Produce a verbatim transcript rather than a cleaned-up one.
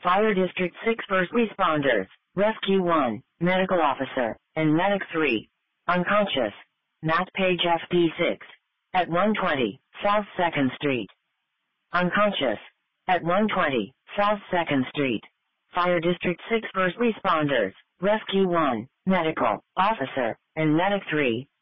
Fire District six First Responders, Rescue one, Medical Officer, and Medic three. Unconscious. Matt Page F D six. At one twenty, South second Street. Unconscious. At one twenty, South second Street. Fire District six First Responders, Rescue one, Medical Officer, and Medic three.